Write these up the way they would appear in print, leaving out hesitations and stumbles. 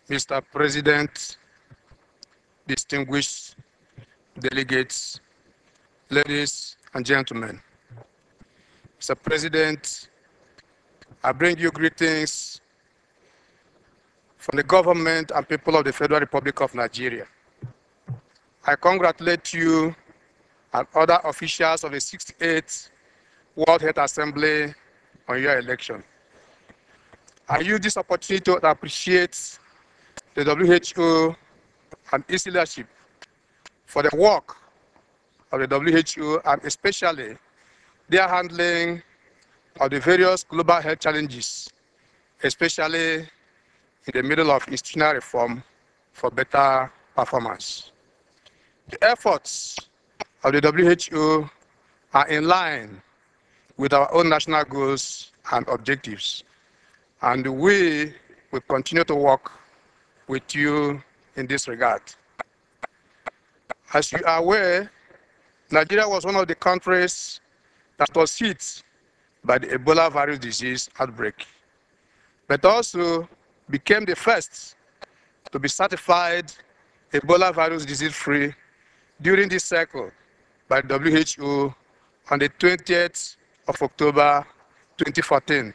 Mr. President, distinguished delegates, ladies and gentlemen. Mr. President, I bring you greetings from the government and people of the Federal Republic of Nigeria. I congratulate you and other officials of the 68th World Health Assembly on your election. I use this opportunity to appreciate the WHO and its leadership for the work of the WHO and especially their handling of the various global health challenges, especially in the middle of institutional reform for better performance. The efforts of the WHO are in line with our own national goals and objectives, and we will continue to work with you in this regard. As you are aware, Nigeria was one of the countries that was hit by the Ebola virus disease outbreak, but also became the first to be certified Ebola virus disease-free during this cycle by WHO on the 20th of October 2014.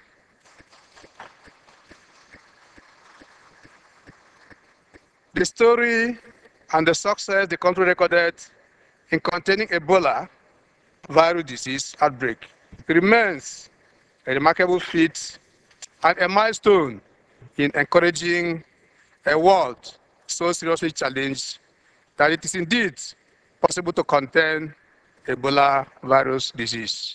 The story and the success the country recorded in containing Ebola virus disease outbreak remains a remarkable feat and a milestone in encouraging a world so seriously challenged that it is indeed possible to contain Ebola virus disease.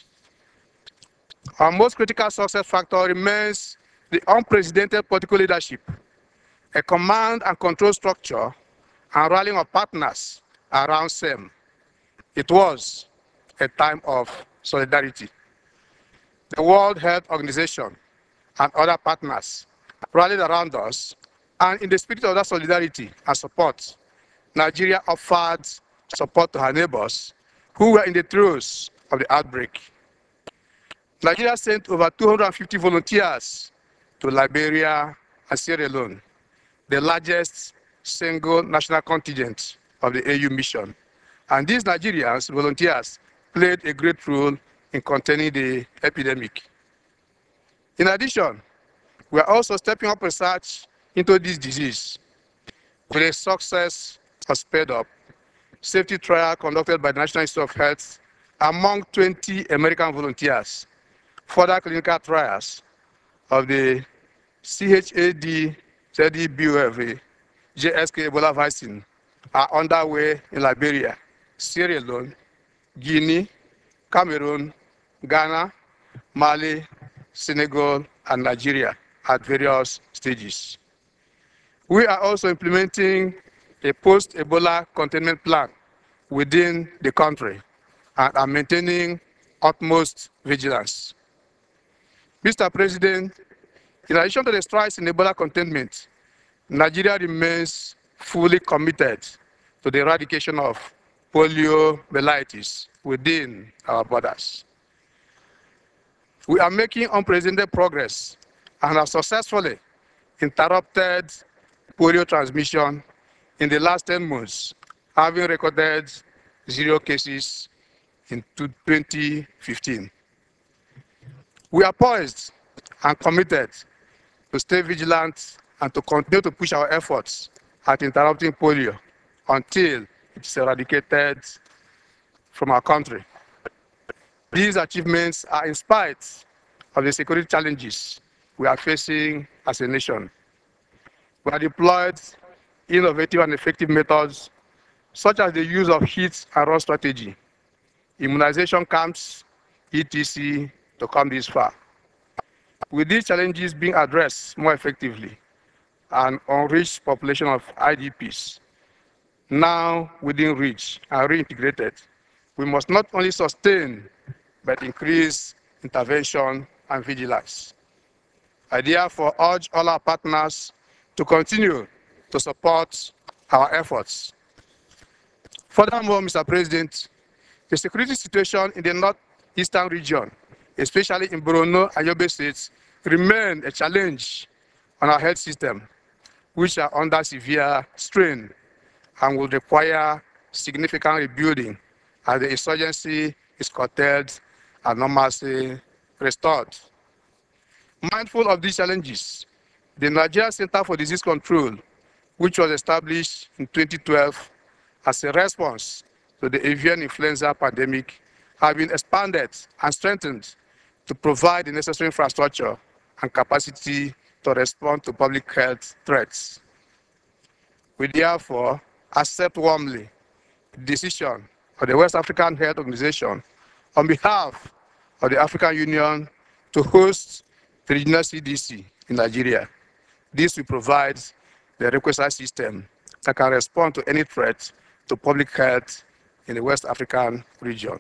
Our most critical success factor remains the unprecedented political leadership, a command and control structure, and rallying of partners around SAME. It was a time of solidarity. The World Health Organization and other partners rallied around us, and in the spirit of that solidarity and support, Nigeria offered support to her neighbors who were in the throes of the outbreak. Nigeria sent over 250 volunteers to Liberia and Sierra Leone, the largest single national contingent of the AU mission. And these Nigerians, volunteers, played a great role in containing the epidemic. In addition, we are also stepping up research into this disease with a success of sped up safety trial conducted by the National Institute of Health among 20 American volunteers. Further clinical trials of the CHAD, ZEBUV, JSK Ebola vaccine are underway in Liberia, Sierra Leone, Guinea, Cameroon, Ghana, Mali, Senegal, and Nigeria at various stages. We are also implementing a post-Ebola containment plan within the country and are maintaining utmost vigilance. Mr. President, in addition to the strides in Ebola containment, Nigeria remains fully committed to the eradication of poliomyelitis within our borders. We are making unprecedented progress and have successfully interrupted polio transmission in the last 10 months, having recorded 0 cases in 2015. We are poised and committed to stay vigilant and to continue to push our efforts at interrupting polio until it is eradicated from our country. These achievements are in spite of the security challenges we are facing as a nation. We have deployed innovative and effective methods such as the use of hit and run strategy, immunization camps, etc., to come this far. With these challenges being addressed more effectively, an unreached population of IDPs now within reach and reintegrated, we must not only sustain but increase intervention and vigilance. I therefore urge all our partners to continue to support our efforts. Furthermore, Mr. President, the security situation in the northeastern region, especially in Borno and Yobe states, remain a challenge on our health system. which are under severe strain and will require significant rebuilding as the insurgency is curtailed and normalcy restored. Mindful of these challenges, the Nigeria Center for Disease Control, which was established in 2012 as a response to the avian influenza pandemic, have been expanded and strengthened to provide the necessary infrastructure and capacity to respond to public health threats. We therefore accept warmly the decision of the West African Health Organization on behalf of the African Union to host the regional CDC in Nigeria. This will provide the requisite system that can respond to any threat to public health in the West African region.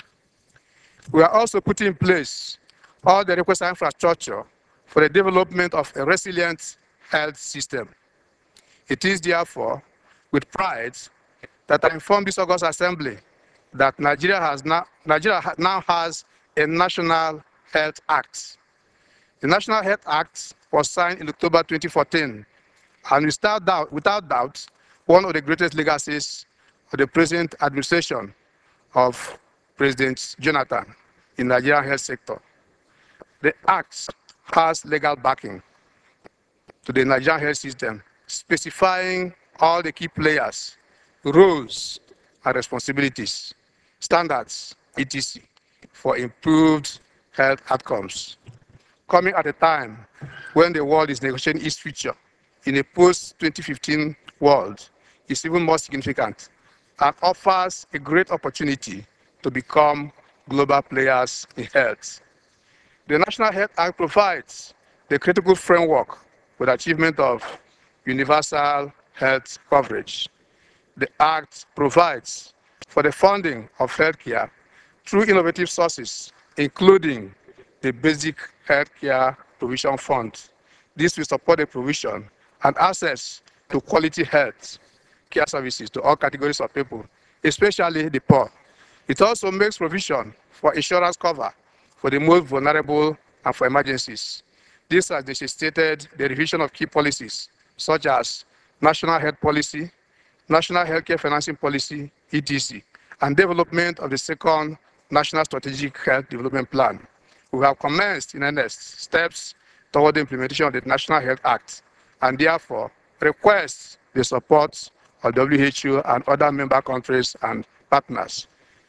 We are also putting in place all the requisite infrastructure for the development of a resilient health system. It is therefore with pride that I inform this August Assembly that Nigeria now has a National Health Act. The National Health Act was signed in October 2014 and without doubt, one of the greatest legacies of the present administration of President Jonathan in the Nigerian health sector. The Act has legal backing to the Nigerian health system, specifying all the key players, roles and responsibilities, standards, etc., for improved health outcomes. Coming at a time when the world is negotiating its future in a post-2015 world is even more significant and offers a great opportunity to become global players in health. The National Health Act provides the critical framework for the achievement of universal health coverage. The Act provides for the funding of healthcare through innovative sources, including the Basic Healthcare Provision Fund. This will support the provision and access to quality health care services to all categories of people, especially the poor. It also makes provision for insurance cover for the most vulnerable and for emergencies. This has necessitated the revision of key policies such as National Health Policy, National Healthcare Financing Policy, etc., and development of the second National Strategic Health Development Plan. We have commenced in earnest steps toward the implementation of the National Health Act and therefore request the support of WHO and other member countries and partners.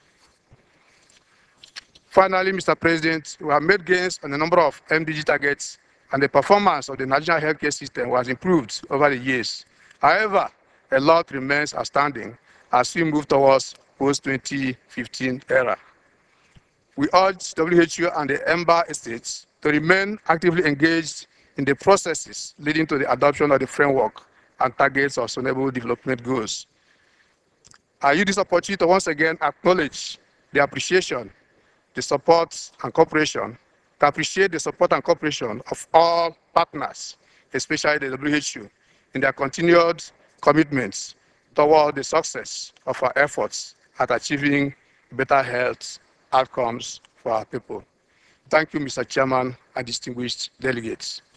Finally, Mr. President, we have made gains on a number of MDG targets and the performance of the national healthcare system was improved over the years. However, a lot remains outstanding as we move towards post-2015 era. We urge WHO and the member states to remain actively engaged in the processes leading to the adoption of the framework and targets of sustainable development goals. I use this opportunity to once again acknowledge the appreciation, the support and cooperation, to appreciate the support and cooperation of all partners, especially the WHO, in their continued commitments toward the success of our efforts at achieving better health outcomes for our people. Thank you, Mr. Chairman and distinguished delegates.